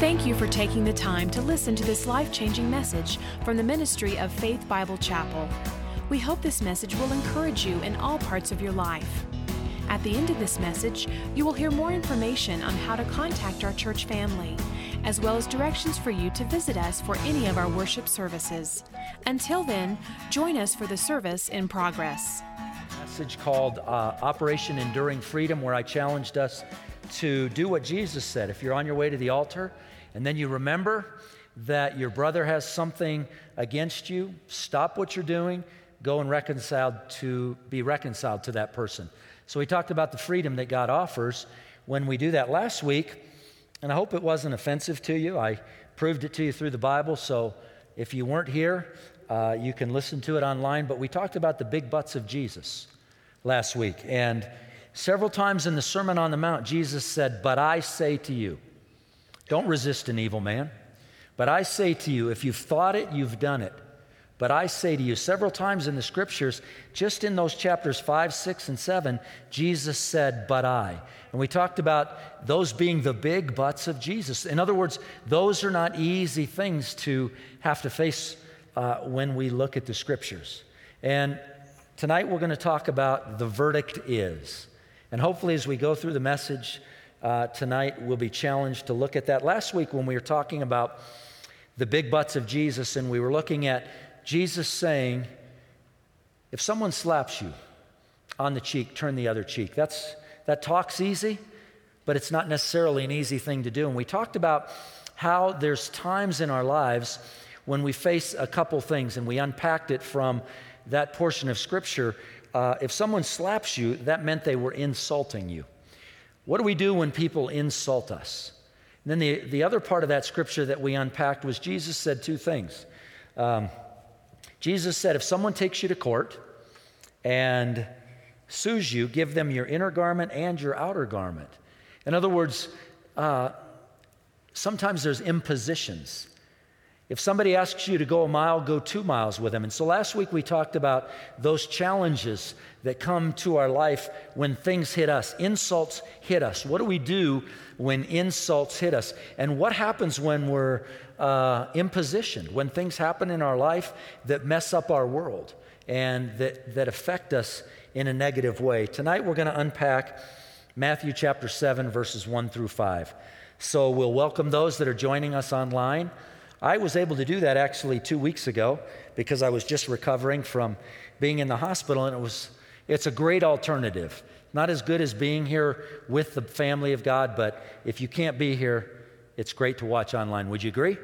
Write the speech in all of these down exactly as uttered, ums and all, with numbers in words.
Thank you for taking the time to listen to this life-changing message from the ministry of Faith Bible Chapel. We hope this message will encourage you in all parts of your life. At the end of this message, you will hear more information on how to contact our church family, as well as directions for you to visit us for any of our worship services. Until then, join us for the service in progress. A message called uh, Operation Enduring Freedom, where I challenged us to do what Jesus said. If you're on your way to the altar and then you remember that your brother has something against you, stop what you're doing, go and reconcile to be reconciled to that person. So we talked about the freedom that God offers when we do that last week, and I hope it wasn't offensive to you. I proved it to you through the Bible, so if you weren't here, uh, you can listen to it online. But we talked about the big buts of Jesus last week, and several times in the Sermon on the Mount, Jesus said, "But I say to you," don't resist an evil man. "But I say to you," if you've thought it, you've done it. "But I say to you," several times in the scriptures, just in those chapters five, six, and seven, Jesus said, "But I." And we talked about those being the big buts of Jesus. In other words, those are not easy things to have to face uh, when we look at the scriptures. And tonight we're going to talk about the verdict is. And hopefully as we go through the message uh, tonight, we'll be challenged to look at that. Last week when we were talking about the big buts of Jesus, and we were looking at Jesus saying, if someone slaps you on the cheek, turn the other cheek. That's that talk's easy, but it's not necessarily an easy thing to do. And we talked about how there's times in our lives when we face a couple things, and we unpacked it from that portion of Scripture. Uh, if someone slaps you, that meant they were insulting you. What do we do when people insult us? And then the, the other part of that Scripture that we unpacked was Jesus said two things. Um, Jesus said, if someone takes you to court and sues you, give them your inner garment and your outer garment. In other words, uh, sometimes there's impositions. If somebody asks you to go a mile, go two miles with them. And so last week we talked about those challenges that come to our life when things hit us. Insults hit us. What do we do when insults hit us? And what happens when we're uh, impositioned, when things happen in our life that mess up our world and that, that affect us in a negative way? Tonight we're going to unpack Matthew chapter seven, verses one through five. So we'll welcome those that are joining us online. I was able to do that actually two weeks ago because I was just recovering from being in the hospital, and it was it's a great alternative. Not as good as being here with the family of God, but if you can't be here, it's great to watch online. Would you agree?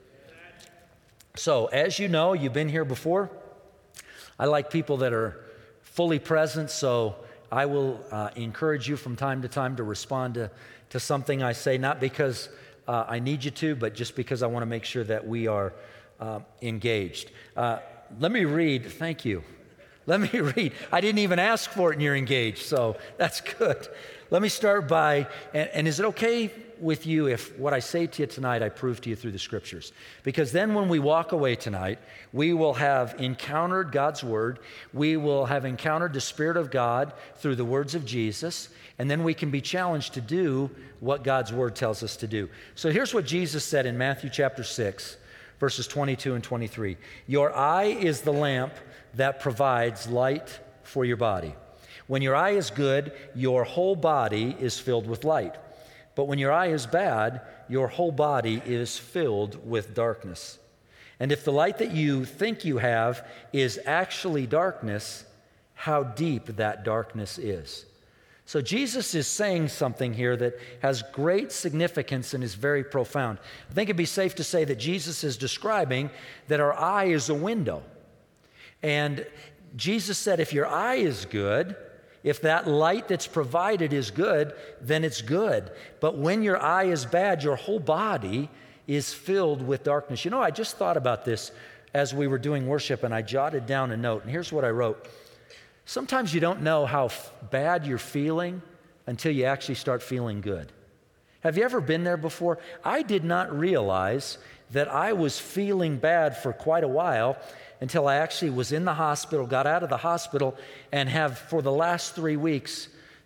So, as you know, you've been here before. I like people that are fully present, so I will uh, encourage you from time to time to respond to, to something I say, not because Uh, I need you to, but just because I want to make sure that we are uh, engaged. Uh, let me read, thank you. Let me read. I didn't even ask for it and you're engaged, so that's good. Let me start by, and, and is it okay with you if what I say to you tonight I prove to you through the scriptures? Because then when we walk away tonight, we will have encountered God's word, we will have encountered the Spirit of God through the words of Jesus, and then we can be challenged to do what God's word tells us to do. So here's what Jesus said in Matthew chapter six, verses twenty-two and twenty-three. Your eye is the lamp that provides light for your body. When your eye is good, your whole body is filled with light. But when your eye is bad, your whole body is filled with darkness. And if the light that you think you have is actually darkness, how deep that darkness is. So Jesus is saying something here that has great significance and is very profound. I think it'd be safe to say that Jesus is describing that our eye is a window. And Jesus said, if your eye is good, if that light that's provided is good, then it's good. But when your eye is bad, your whole body is filled with darkness. You know, I just thought about this as we were doing worship, and I jotted down a note, and here's what I wrote. Sometimes you don't know how f- bad you're feeling until you actually start feeling good. Have you ever been there before? I did not realize that I was feeling bad for quite a while until I actually was in the hospital, got out of the hospital, and have for the last three weeks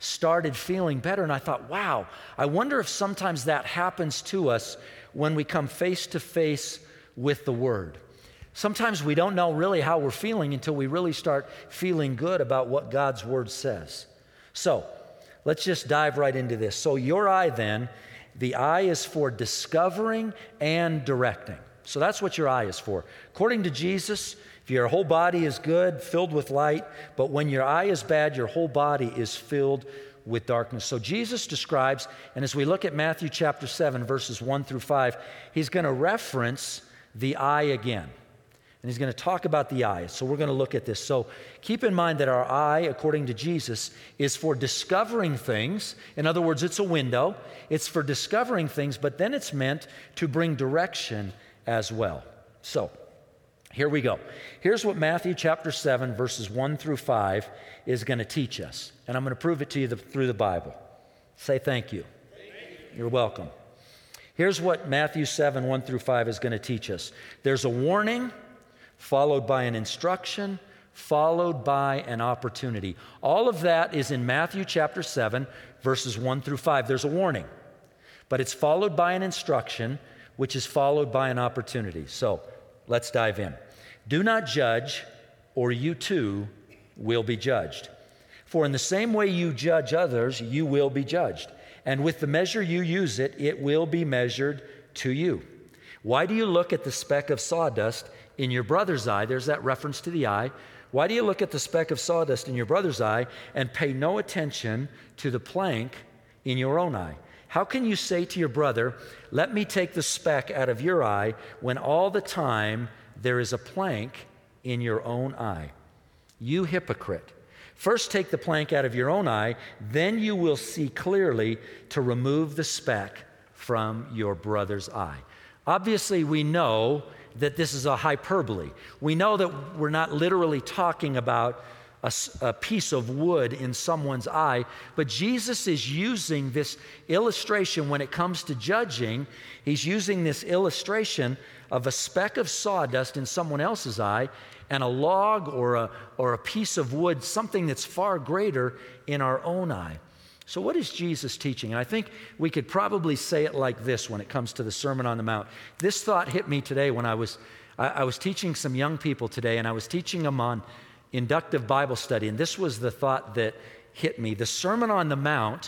started feeling better. And I thought, wow, I wonder if sometimes that happens to us when we come face to face with the Word. Sometimes we don't know really how we're feeling until we really start feeling good about what God's Word says. So let's just dive right into this. So your eye then, the eye is for discovering and directing. So that's what your eye is for. According to Jesus, if your whole body is good, filled with light, but when your eye is bad, your whole body is filled with darkness. So Jesus describes, and as we look at Matthew chapter seven, verses one through five, he's going to reference the eye again. And he's going to talk about the eye. So we're going to look at this. So keep in mind that our eye, according to Jesus, is for discovering things. In other words, it's a window. It's for discovering things, but then it's meant to bring direction as well. So here we go. Here's what Matthew chapter seven, verses one through five is going to teach us. And I'm going to prove it to you the, through the Bible. Say thank you. Thank you. You're welcome. Here's what Matthew seven, one through five is going to teach us. There's a warning, followed by an instruction, followed by an opportunity. All of that is in Matthew chapter seven, verses one through five. There's a warning, but it's followed by an instruction, which is followed by an opportunity. So let's dive in. Do not judge, or you too will be judged. For in the same way you judge others, you will be judged. And with the measure you use it, it will be measured to you. Why do you look at the speck of sawdust in your brother's eye? There's that reference to the eye. Why do you look at the speck of sawdust in your brother's eye and pay no attention to the plank in your own eye? How can you say to your brother, let me take the speck out of your eye, when all the time there is a plank in your own eye? You hypocrite. First take the plank out of your own eye, then you will see clearly to remove the speck from your brother's eye. Obviously, we know that this is a hyperbole. We know that we're not literally talking about a, a piece of wood in someone's eye, but Jesus is using this illustration when it comes to judging. He's using this illustration of a speck of sawdust in someone else's eye and a log or a, or a piece of wood, something that's far greater in our own eye. So what is Jesus teaching? And I think we could probably say it like this when it comes to the Sermon on the Mount. This thought hit me today when I was I, I was teaching some young people today, and I was teaching them on inductive Bible study, and this was the thought that hit me. The Sermon on the Mount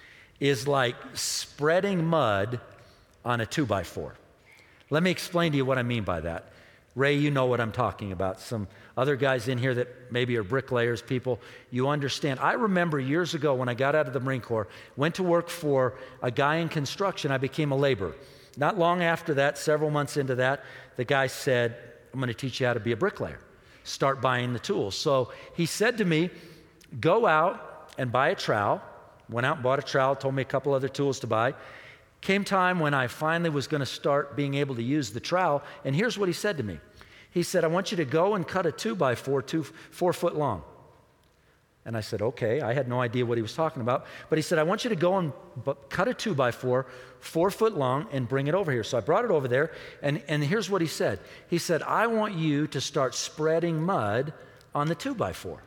is like spreading mud on a two by four. Let me explain to you what I mean by that. Ray, you know what I'm talking about. Some other guys in here that maybe are bricklayers, people, you understand. I remember years ago when I got out of the Marine Corps, went to work for a guy in construction. I became a laborer. Not long after that, several months into that, the guy said, I'm going to teach you how to be a bricklayer. Start buying the tools. So he said to me, go out and buy a trowel. Went out and bought a trowel, told me a couple other tools to buy. Came time when I finally was going to start being able to use the trowel, and here's what he said to me. He said, I want you to go and cut a two by four, two, four foot long. And I said, okay. I had no idea what he was talking about. But he said, I want you to go and b- cut a two by four, four foot long, and bring it over here. So I brought it over there, and, and here's what he said. He said, I want you to start spreading mud on the two by four.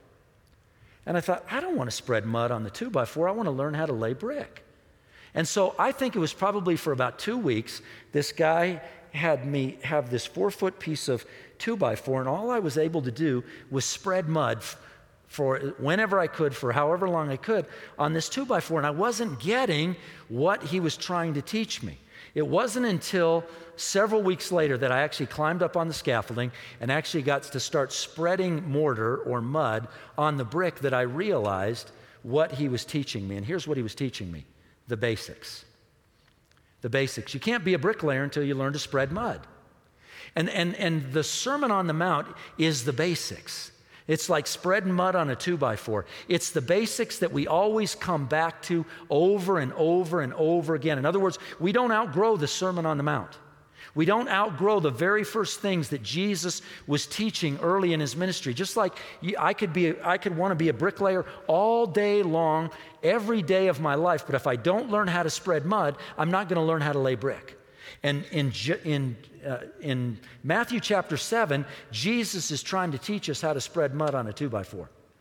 And I thought, I don't want to spread mud on the two by four. I want to learn how to lay brick. And so I think it was probably for about two weeks, this guy had me have this four-foot piece of two by four, and all I was able to do was spread mud for whenever I could, for however long I could, on this two by four, and I wasn't getting what he was trying to teach me. It wasn't until several weeks later that I actually climbed up on the scaffolding and actually got to start spreading mortar or mud on the brick that I realized what he was teaching me. And here's what he was teaching me. The basics. The basics. You can't be a bricklayer until you learn to spread mud. And, and, and the Sermon on the Mount is the basics. It's like spreading mud on a two by four. It's the basics that we always come back to over and over and over again. In other words, we don't outgrow the Sermon on the Mount. We don't outgrow the very first things that Jesus was teaching early in his ministry. Just like I could be, I could want to be a bricklayer all day long, every day of my life, but if I don't learn how to spread mud, I'm not going to learn how to lay brick. And in, in, uh, in Matthew chapter seven, Jesus is trying to teach us how to spread mud on a two by four.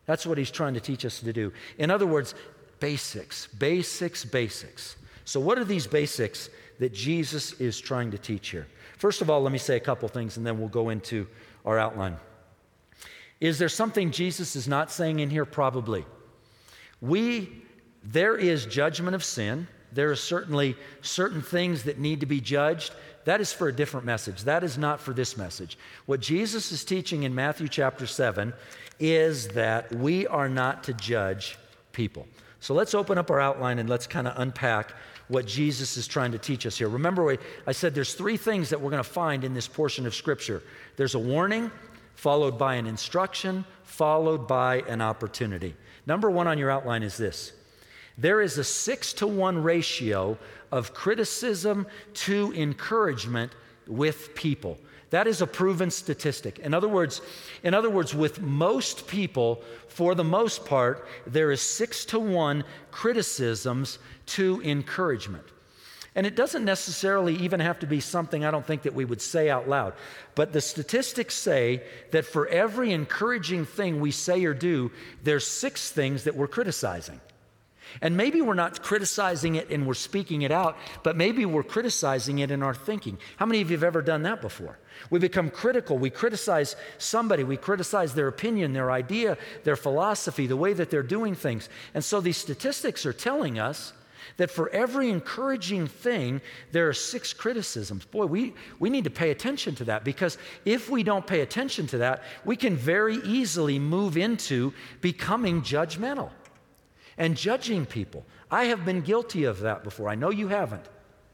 That's what he's trying to teach us to do. In other words, basics, basics, basics. So what are these basics that Jesus is trying to teach here? First of all, let me say a couple things and then we'll go into our outline. Is there something Jesus is not saying in here? Probably. We, there is judgment of sin. There are certainly certain things that need to be judged. That is for a different message. That is not for this message. What Jesus is teaching in Matthew chapter seven is that we are not to judge people. So let's open up our outline and let's kind of unpack what Jesus is trying to teach us here. Remember, I said there's three things that we're going to find in this portion of Scripture. There's a warning, followed by an instruction, followed by an opportunity. Number one on your outline is this. There is a six to one ratio of criticism to encouragement with people. That is a proven statistic. In other words, in other words, with most people, for the most part, there is six to one criticisms to encouragement. And it doesn't necessarily even have to be something I don't think that we would say out loud. But the statistics say that for every encouraging thing we say or do, there's six things that we're criticizing. And maybe we're not criticizing it and we're speaking it out, but maybe we're criticizing it in our thinking. How many of you have ever done that before? We become critical. We criticize somebody. We criticize their opinion, their idea, their philosophy, the way that they're doing things. And so these statistics are telling us that for every encouraging thing, there are six criticisms. Boy, we, we need to pay attention to that, because if we don't pay attention to that, we can very easily move into becoming judgmental and judging people. I have been guilty of that before. I know you haven't.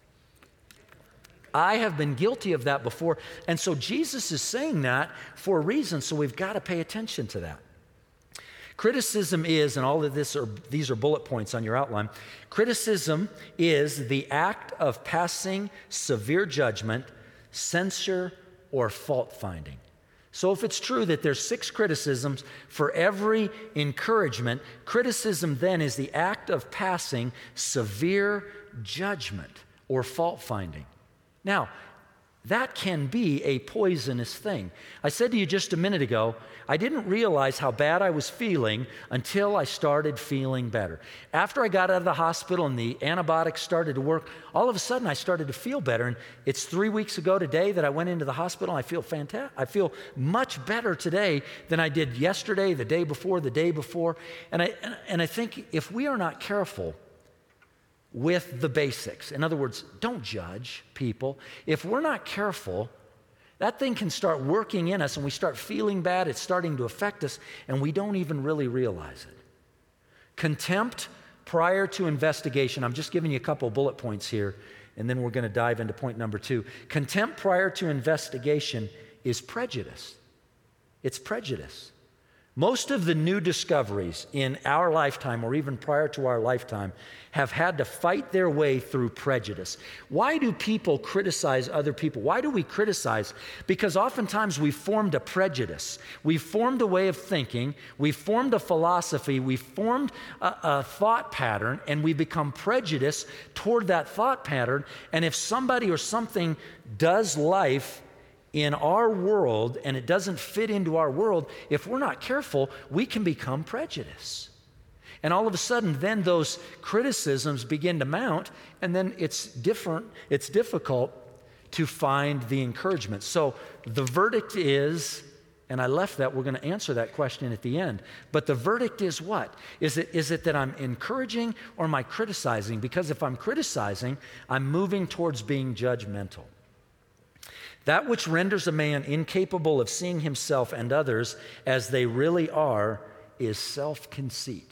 I have been guilty of that before. And so Jesus is saying that for a reason, so we've got to pay attention to that. Criticism is, and all of this are, these are bullet points on your outline, criticism is the act of passing severe judgment, censure, or fault finding. So if it's true that there's six criticisms for every encouragement, criticism then is the act of passing severe judgment or fault finding. Now, that can be a poisonous thing. I said to you just a minute ago, I didn't realize how bad I was feeling until I started feeling better. After I got out of the hospital and the antibiotics started to work, all of a sudden I started to feel better. And it's three weeks ago today that I went into the hospital. I feel fantastic. I feel much better today than I did yesterday, the day before, the day before. And I, and I think if we are not careful with the basics, in other words, don't judge people. If we're not careful, that thing can start working in us and we start feeling bad. It's starting to affect us and we don't even really realize it. Contempt prior to investigation. I'm just giving you a couple bullet points here and then we're going to dive into point number two. Contempt prior to investigation is prejudice. It's prejudice. Most of the new discoveries in our lifetime or even prior to our lifetime have had to fight their way through prejudice. Why do people criticize other people? Why do we criticize? Because oftentimes we've formed a prejudice. We've formed a way of thinking. We've formed a philosophy. We've formed a, a thought pattern, and we become prejudiced toward that thought pattern. And if somebody or something does life in our world and it doesn't fit into our world, if we're not careful, we can become prejudiced. And all of a sudden, then those criticisms begin to mount, and then it's different, it's difficult to find the encouragement. So the verdict is, and I left that, we're going to answer that question at the end, but the verdict is what? Is it, is it that I'm encouraging or am I criticizing? Because if I'm criticizing, I'm moving towards being judgmental. That which renders a man incapable of seeing himself and others as they really are is self-conceit.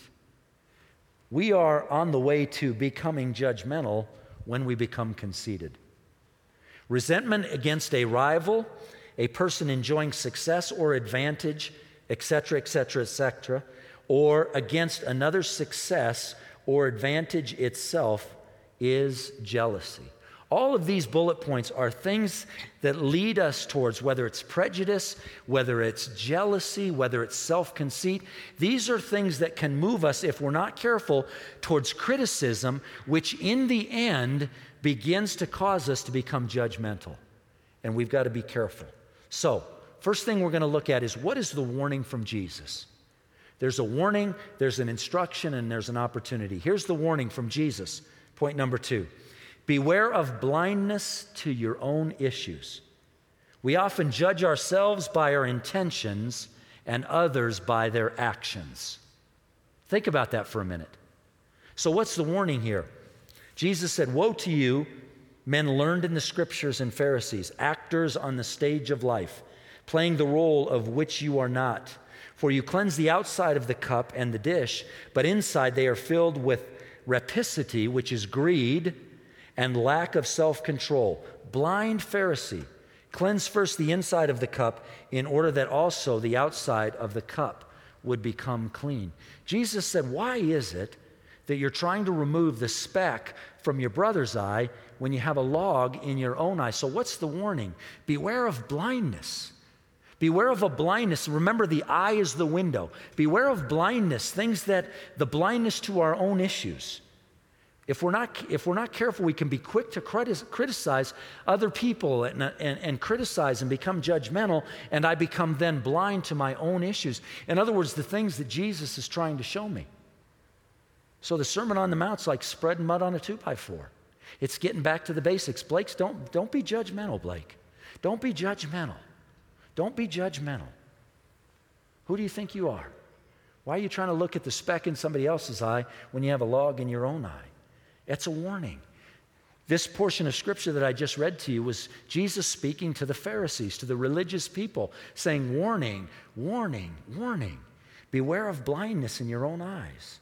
We are on the way to becoming judgmental when we become conceited. Resentment against a rival, a person enjoying success or advantage, et cetera, et cetera, et cetera, or against another's success or advantage itself is jealousy. All of these bullet points are things that lead us towards, whether it's prejudice, whether it's jealousy, whether it's self-conceit. These are things that can move us, if we're not careful, towards criticism, which in the end begins to cause us to become judgmental. And we've got to be careful. So, first thing we're going to look at is, what is the warning from Jesus? There's a warning, there's an instruction, and there's an opportunity. Here's the warning from Jesus. Point number two. Beware of blindness to your own issues. We often judge ourselves by our intentions and others by their actions. Think about that for a minute. So what's the warning here? Jesus said, "Woe to you, men learned in the Scriptures and Pharisees, actors on the stage of life, playing the role of which you are not. For you cleanse the outside of the cup and the dish, but inside they are filled with rapacity, which is greed, and lack of self-control. Blind Pharisee, cleanse first the inside of the cup in order that also the outside of the cup would become clean." Jesus said, why is it that you're trying to remove the speck from your brother's eye when you have a log in your own eye? So what's the warning? Beware of blindness. Beware of a blindness. Remember, the eye is the window. Beware of blindness, things that, the blindness to our own issues. If we're not, if we're not careful, we can be quick to criticize other people and, and, and criticize and become judgmental, and I become then blind to my own issues. In other words, the things that Jesus is trying to show me. So the Sermon on the Mount's like spreading mud on a two by four. It's getting back to the basics. Blake, don't, don't be judgmental, Blake. Don't be judgmental. Don't be judgmental. Who do you think you are? Why are you trying to look at the speck in somebody else's eye when you have a log in your own eye? It's a warning. This portion of Scripture that I just read to you was Jesus speaking to the Pharisees, to the religious people, saying, warning, warning, warning. Beware of blindness in your own eyes.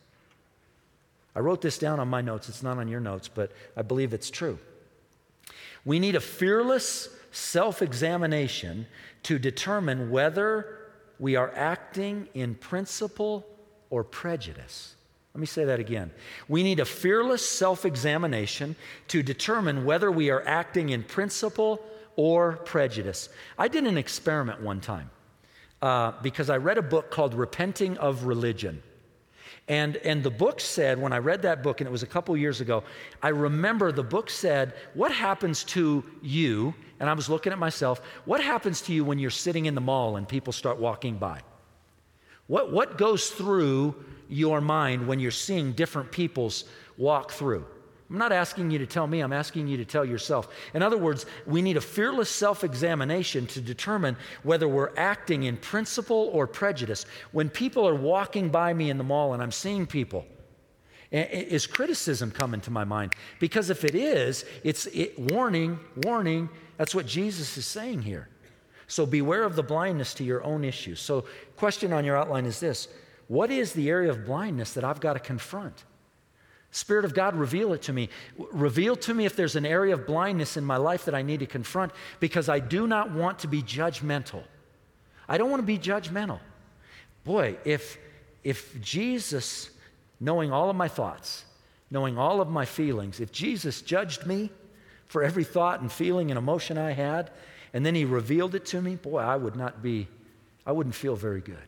I wrote this down on my notes. It's not on your notes, but I believe it's true. We need a fearless self-examination to determine whether we are acting in principle or prejudice. Let me say that again. We need a fearless self-examination to determine whether we are acting in principle or prejudice. I did an experiment one time uh, because I read a book called Repenting of Religion. And, and the book said, when I read that book, and it was a couple years ago, I remember the book said, what happens to you, and I was looking at myself, what happens to you when you're sitting in the mall and people start walking by? What, what goes through your mind when you're seeing different people's walk through? I'm not asking you to tell me, I'm asking you to tell yourself. In other words, we need a fearless self-examination to determine whether we're acting in principle or prejudice. When people are walking by me in the mall and I'm seeing people, is criticism coming to my mind? Because if it is, it's it, warning, warning. That's what Jesus is saying here. So beware of the blindness to your own issues. So question on your outline is this: what is the area of blindness that I've got to confront? Spirit of God, reveal it to me. Reveal to me if there's an area of blindness in my life that I need to confront, because I do not want to be judgmental. I don't want to be judgmental. Boy, if, if Jesus, knowing all of my thoughts, knowing all of my feelings, if Jesus judged me for every thought and feeling and emotion I had, and then he revealed it to me, boy, I would not be, I wouldn't feel very good.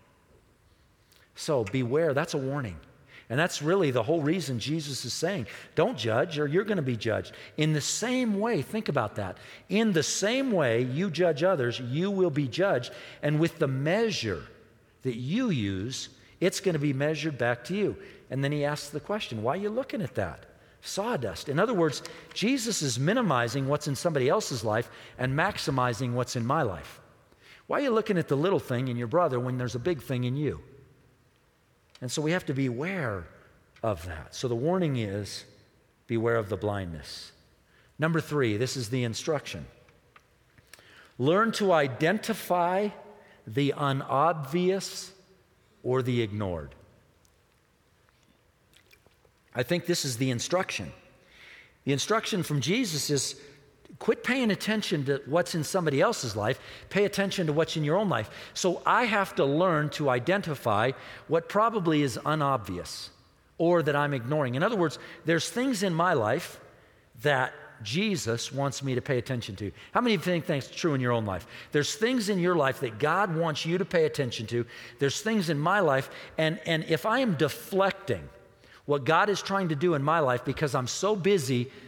So beware, that's a warning. And that's really the whole reason Jesus is saying, don't judge or you're going to be judged. In the same way, think about that. In the same way you judge others, you will be judged. And with the measure that you use, it's going to be measured back to you. And then he asks the question, why are you looking at that? Sawdust. In other words, Jesus is minimizing what's in somebody else's life and maximizing what's in my life. Why are you looking at the little thing in your brother when there's a big thing in you? And so we have to be aware of that. So the warning is, beware of the blindness. Number three, this is the instruction. Learn to identify the unobvious or the ignored. I think this is the instruction. The instruction from Jesus is, quit paying attention to what's in somebody else's life. Pay attention to what's in your own life. So I have to learn to identify what probably is unobvious or that I'm ignoring. In other words, there's things in my life that Jesus wants me to pay attention to. How many of you think that's true in your own life? There's things in your life that God wants you to pay attention to. There's things in my life, and, and if I am deflecting what God is trying to do in my life because I'm so busy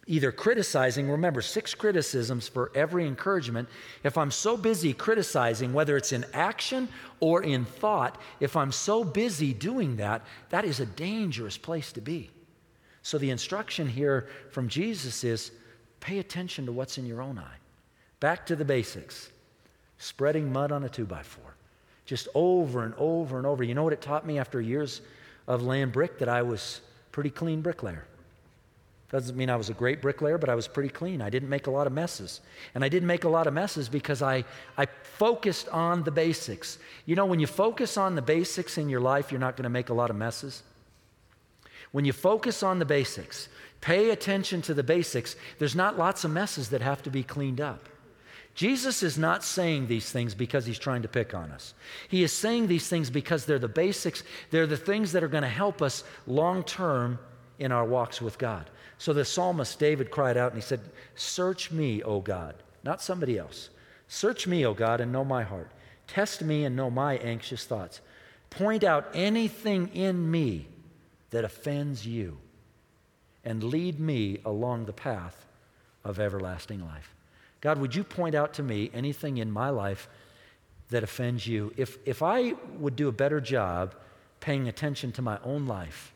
either criticizing, remember, six criticisms for every encouragement. If I'm so busy criticizing, whether it's in action or in thought, if I'm so busy doing that, that is a dangerous place to be. So the instruction here from Jesus is pay attention to what's in your own eye. Back to the basics. Spreading mud on a two by four. Just over and over and over. You know what it taught me after years of laying brick? That I was pretty clean bricklayer. Doesn't mean I was a great bricklayer, but I was pretty clean. I didn't make a lot of messes. And I didn't make a lot of messes because I, I focused on the basics. You know, when you focus on the basics in your life, you're not going to make a lot of messes. When you focus on the basics, pay attention to the basics, there's not lots of messes that have to be cleaned up. Jesus is not saying these things because he's trying to pick on us. He is saying these things because they're the basics. They're the things that are going to help us long term in our walks with God. So the psalmist David cried out and he said, "Search me, O God," not somebody else. "Search me, O God, and know my heart. Test me and know my anxious thoughts. Point out anything in me that offends you, and lead me along the path of everlasting life." God, would you point out to me anything in my life that offends you? If, if I would do a better job paying attention to my own life,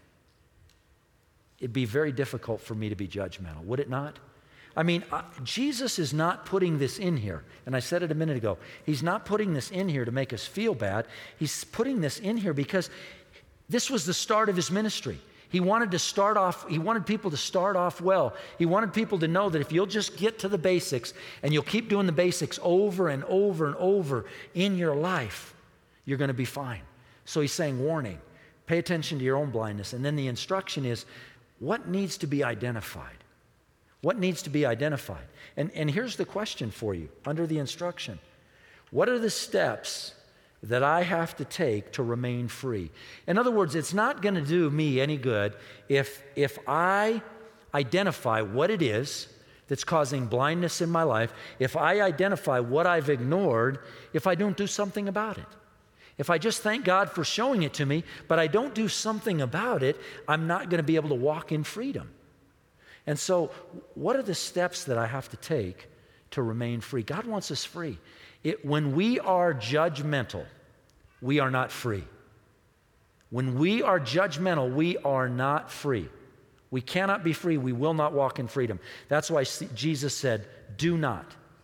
it'd be very difficult for me to be judgmental, would it not? I mean, uh, Jesus is not putting this in here, and I said it a minute ago. He's not putting this in here to make us feel bad. He's putting this in here because this was the start of his ministry. He wanted to start off, he wanted people to start off well. He wanted people to know that if you'll just get to the basics and you'll keep doing the basics over and over and over in your life, you're going to be fine. So he's saying, warning, pay attention to your own blindness. And then the instruction is, what needs to be identified? What needs to be identified? And, and here's the question for you under the instruction. What are the steps that I have to take to remain free? In other words, it's not going to do me any good if, if I identify what it is that's causing blindness in my life, if I identify what I've ignored, if I don't do something about it. If I just thank God for showing it to me, but I don't do something about it, I'm not going to be able to walk in freedom. And so, what are the steps that I have to take to remain free? God wants us free. It, when we are judgmental, we are not free. When we are judgmental, we are not free. We cannot be free. We will not walk in freedom. That's why Jesus said, do not,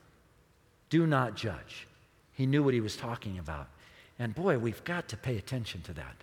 do not judge. He knew what he was talking about. And boy, we've got to pay attention to that.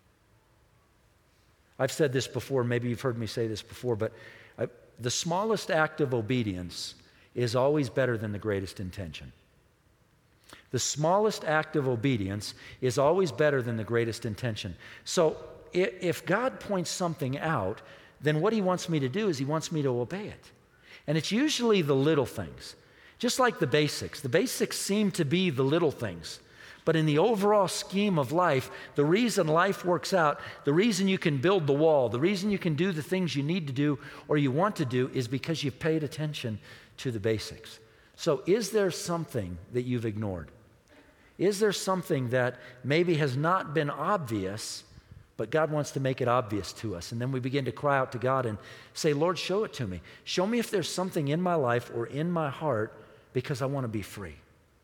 I've said this before, maybe you've heard me say this before, but I, the smallest act of obedience is always better than the greatest intention. The smallest act of obedience is always better than the greatest intention. So if, if God points something out, then what he wants me to do is he wants me to obey it. And it's usually the little things, just like the basics. The basics seem to be the little things. But in the overall scheme of life, the reason life works out, the reason you can build the wall, the reason you can do the things you need to do or you want to do is because you've paid attention to the basics. So is there something that you've ignored? Is there something that maybe has not been obvious, but God wants to make it obvious to us? And then we begin to cry out to God and say, Lord, show it to me. Show me if there's something in my life or in my heart because I want to be free.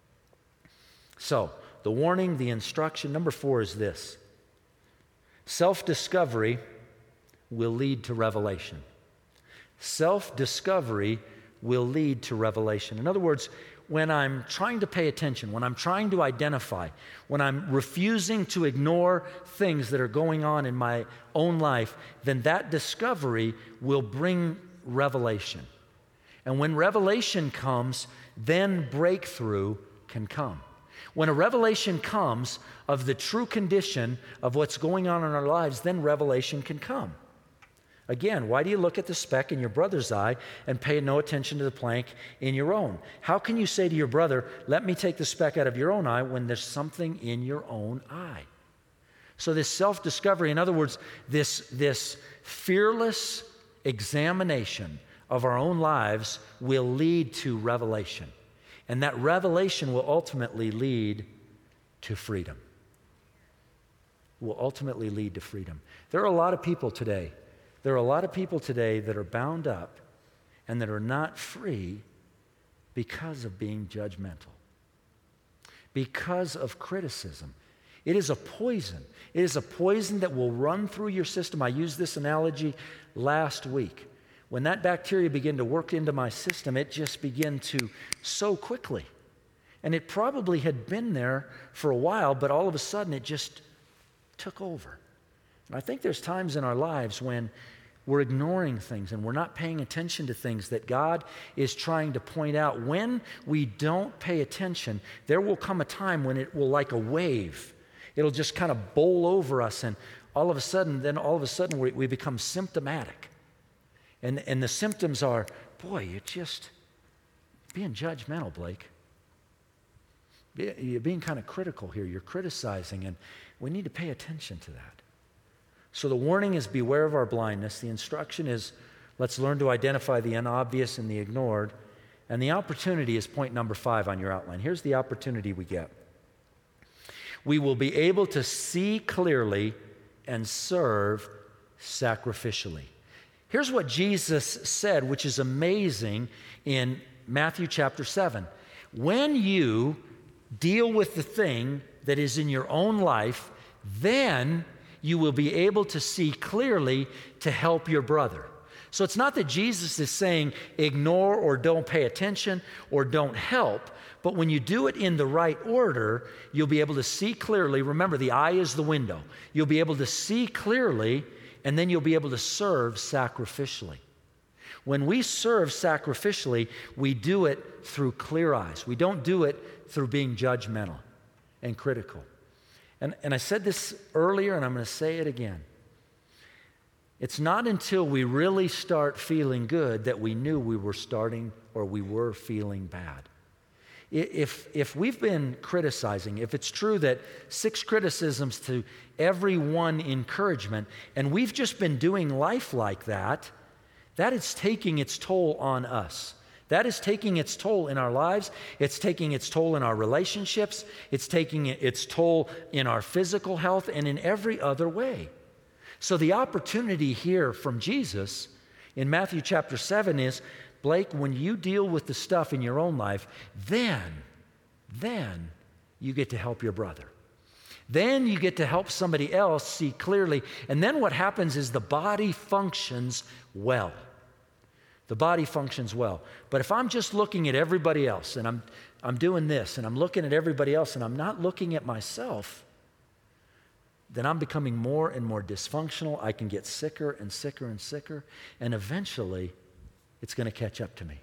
So, the warning, the instruction, number four is this. Self-discovery will lead to revelation. Self-discovery will lead to revelation. In other words, when I'm trying to pay attention, when I'm trying to identify, when I'm refusing to ignore things that are going on in my own life, then that discovery will bring revelation. And when revelation comes, then breakthrough can come. When a revelation comes of the true condition of what's going on in our lives, then revelation can come. Again, why do you look at the speck in your brother's eye and pay no attention to the plank in your own? How can you say to your brother, let me take the speck out of your own eye when there's something in your own eye? So this self-discovery, in other words, this, this fearless examination of our own lives will lead to revelation. And that revelation will ultimately lead to freedom. Will ultimately lead to freedom. There are a lot of people today. There are a lot of people today that are bound up and that are not free because of being judgmental, because of criticism. It is a poison. It is a poison that will run through your system. I used this analogy last week. When that bacteria began to work into my system, it just began to so quickly. And it probably had been there for a while, but all of a sudden it just took over. And I think there's times in our lives when we're ignoring things and we're not paying attention to things that God is trying to point out. When we don't pay attention, there will come a time when it will, like a wave, it'll just kind of bowl over us, and all of a sudden, then all of a sudden we, we become symptomatic. And, and the symptoms are, boy, you're just being judgmental, Blake. You're being kind of critical here. You're criticizing, and we need to pay attention to that. So the warning is beware of our blindness. The instruction is let's learn to identify the unobvious and the ignored. And the opportunity is point number five on your outline. Here's the opportunity we get. We will be able to see clearly and serve sacrificially. Here's what Jesus said, which is amazing, in Matthew chapter seven. When you deal with the thing that is in your own life, then you will be able to see clearly to help your brother. So it's not that Jesus is saying ignore or don't pay attention or don't help, but when you do it in the right order, you'll be able to see clearly. Remember, the eye is the window. You'll be able to see clearly, and then you'll be able to serve sacrificially. When we serve sacrificially, we do it through clear eyes. We don't do it through being judgmental and critical. And, and I said this earlier, and I'm going to say it again. It's not until we really start feeling good that we knew we were starting or we were feeling bad. If, if we've been criticizing, if it's true that six criticisms to every one encouragement, and we've just been doing life like that, that is taking its toll on us. That is taking its toll in our lives. It's taking its toll in our relationships. It's taking its toll in our physical health and in every other way. So the opportunity here from Jesus in Matthew chapter seven is, Blake, when you deal with the stuff in your own life, then, then you get to help your brother. Then you get to help somebody else see clearly. And then what happens is the body functions well. The body functions well. But if I'm just looking at everybody else and I'm, I'm doing this and I'm looking at everybody else and I'm not looking at myself, then I'm becoming more and more dysfunctional. I can get sicker and sicker and sicker. And eventually, it's going to catch up to me.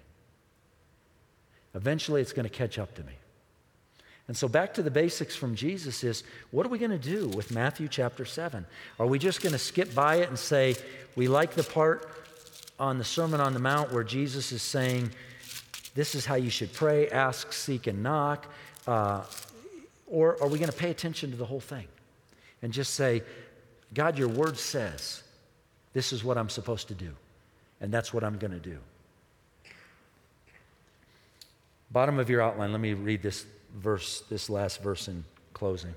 Eventually, it's going to catch up to me. And so back to the basics from Jesus is, what are we going to do with Matthew chapter seven? Are we just going to skip by it and say, we like the part on the Sermon on the Mount where Jesus is saying, this is how you should pray, ask, seek, and knock? Uh, or are we going to pay attention to the whole thing and just say, God, your word says, this is what I'm supposed to do. And that's what I'm going to do. Bottom of your outline, let me read this verse, this last verse in closing.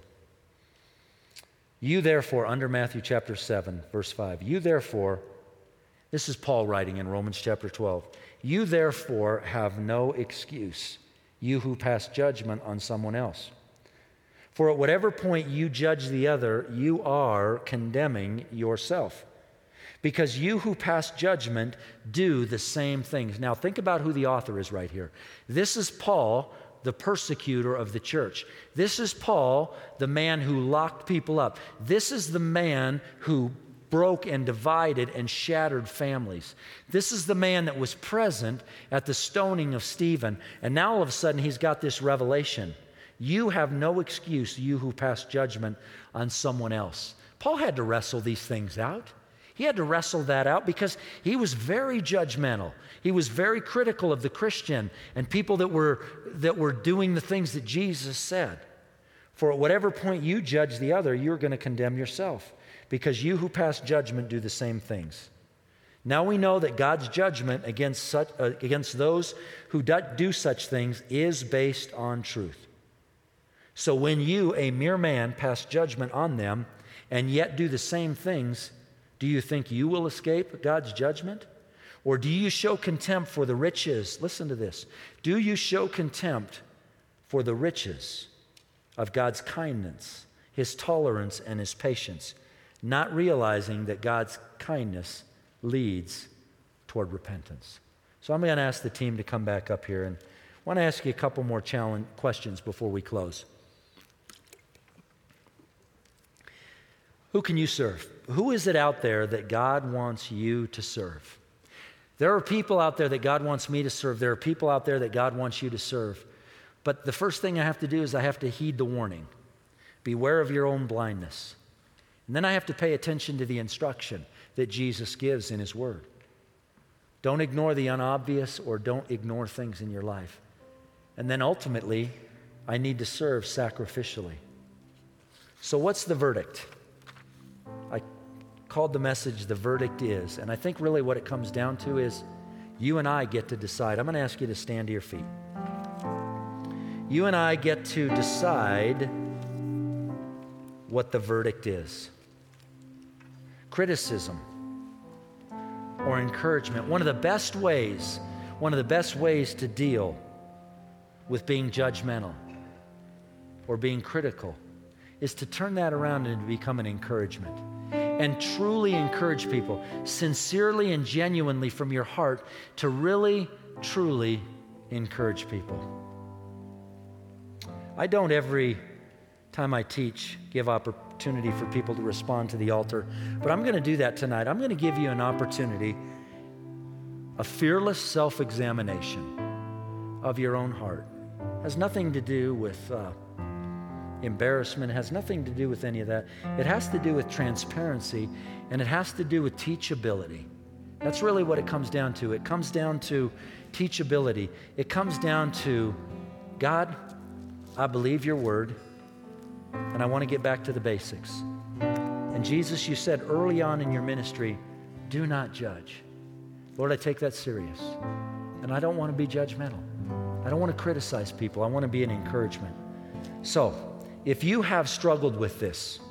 You therefore, under Matthew chapter seven, verse five, you therefore, this is Paul writing in Romans chapter twelve, you therefore have no excuse, you who pass judgment on someone else. For at whatever point you judge the other, you are condemning yourself. Because you who pass judgment do the same things. Now think about who the author is right here. This is Paul, the persecutor of the church. This is Paul, the man who locked people up. This is the man who broke and divided and shattered families. This is the man that was present at the stoning of Stephen. And now all of a sudden he's got this revelation. You have no excuse, you who pass judgment on someone else. Paul had to wrestle these things out. He had to wrestle that out because he was very judgmental. He was very critical of the Christian and people that were, that were doing the things that Jesus said. For at whatever point you judge the other, you're going to condemn yourself, because you who pass judgment do the same things. Now we know that God's judgment against, such, uh, against those who do, do such things is based on truth. So when you, a mere man, pass judgment on them and yet do the same things, do you think you will escape God's judgment? Or do you show contempt for the riches? Listen to this. Do you show contempt for the riches of God's kindness, His tolerance, and His patience, not realizing that God's kindness leads toward repentance? So I'm going to ask the team to come back up here, and I want to ask you a couple more challenge questions before we close. Who can you serve? Who is it out there that God wants you to serve? There are people out there that God wants me to serve. There are people out there that God wants you to serve. But the first thing I have to do is I have to heed the warning. Beware of your own blindness. And then I have to pay attention to the instruction that Jesus gives in His Word. Don't ignore the unobvious, or don't ignore things in your life. And then ultimately, I need to serve sacrificially. So what's the verdict? I called the message, The Verdict Is. And I think really what it comes down to is you and I get to decide. I'm going to ask you to stand to your feet. You and I get to decide what the verdict is. Criticism or encouragement. One of the best ways, one of the best ways to deal with being judgmental or being critical is to turn that around and to become an encouragement. And truly encourage people, sincerely and genuinely from your heart, to really, truly encourage people. I don't every time I teach give opportunity for people to respond to the altar, but I'm going to do that tonight. I'm going to give you an opportunity, a fearless self-examination of your own heart. It has nothing to do with uh, embarrassment. It has nothing to do with any of that. It has to do with transparency, and it has to do with teachability. That's really what it comes down to. It comes down to teachability. It comes down to, God, I believe your word, and I want to get back to the basics. And Jesus, you said early on in your ministry, do not judge. Lord, I take that serious. And I don't want to be judgmental. I don't want to criticize people. I want to be an encouragement. So, if you have struggled with this,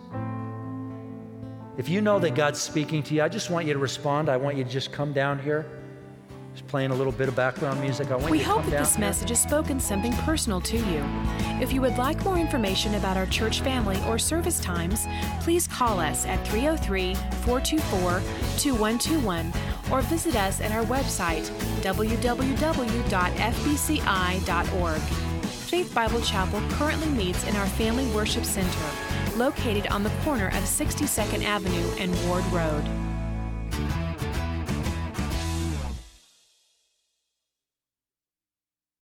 if you know that God's speaking to you, I just want you to respond. I want you to just come down here. Just playing a little bit of background music. I want we you to hope come that down this here. message has spoken something personal to you. If you would like more information about our church family or service times, please call us at three oh three, four two four, two one two one or visit us at our website, w w w dot f b c i dot org. Faith Bible Chapel currently meets in our Family Worship Center, located on the corner of sixty-second Avenue and Ward Road.